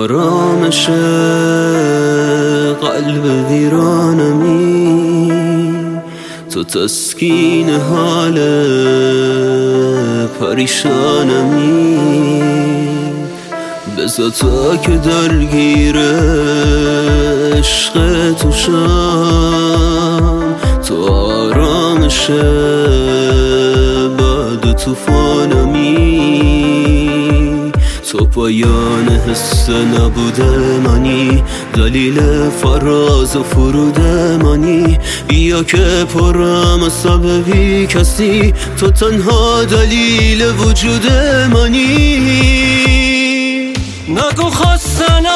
آرامش قلب ویرانمی، تو تسکین حال پریشانمی. بذار تا که درگیر عشق تو شم، تو آرامش بعد طوفانمی. تو پایان حس نبوده منی، دلیل فراز و فرود منی. بیا که پرم از سببی کسی، تو تنها دلیل وجود منی. نگو خستنم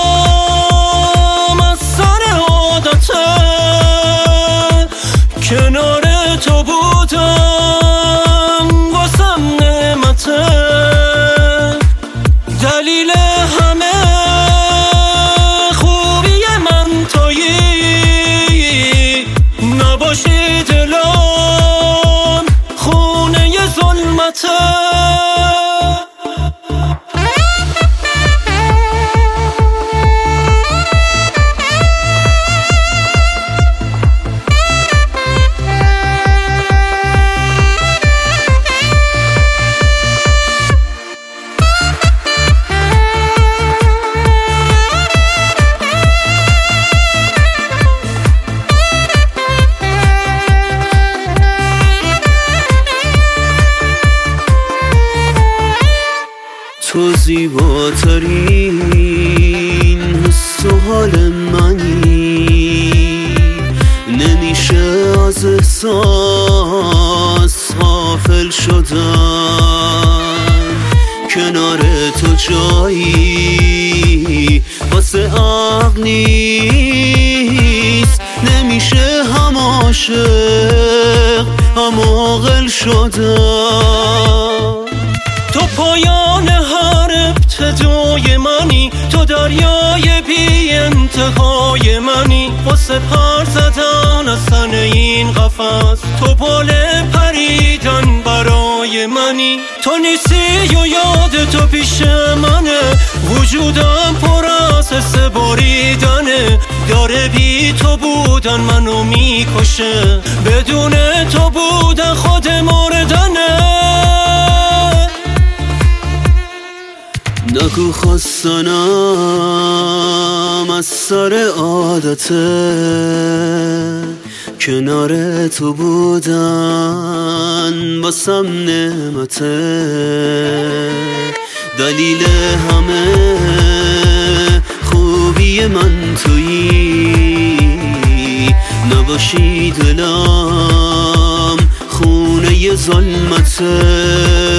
از سر عادته، کنار تو بودم واسم نعمته. دلیل همه خوبی من تویی، نباشی دلم خونه ظلمته. تو زیباترین حس و حال منی، نمیشه از احساس غافل شدن. کنار تو جایی واسه عقل نیست، نمیشه هم عاشق هم عاقل شدن. تو پایان هر ابتدای منی، تو دریای بی انتهای منی. واسه پر زدن از تن این قفس، تو بال پریدن برای منی. تو نیستی و یاد تو پیش منه، وجودم پر از حس بریدنه. داره بی تو بودن منو میکشه، بدون تو بودن خود مردنه. نگو خستنم از سر عادته، کنار تو بودن واسم نعمته. دلیل همه خوبی من تویی، نباشی دلم خونه ظلمته.